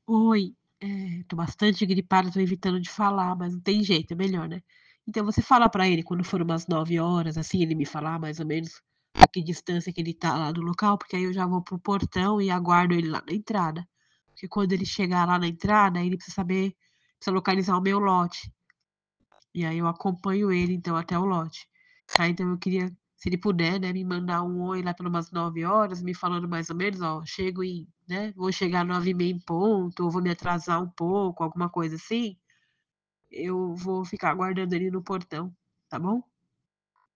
Oi, tô bastante gripada, tô evitando de falar, mas não tem jeito, é melhor, né. Então você fala pra ele quando for umas 9 horas, assim, ele me falar mais ou menos a que distância que ele tá lá do local, porque aí eu já vou para o portão e aguardo ele lá na entrada. Porque quando ele chegar lá na entrada, ele precisa localizar o meu lote, e aí eu acompanho ele então até o lote. Tá, então eu queria, se ele puder, né, me mandar um oi lá para umas 9 horas, me falando mais ou menos: "Ó, chego em, né, vou chegar 9h30 em ponto, ou vou me atrasar um pouco", alguma coisa assim, eu vou ficar aguardando ele no portão, tá bom?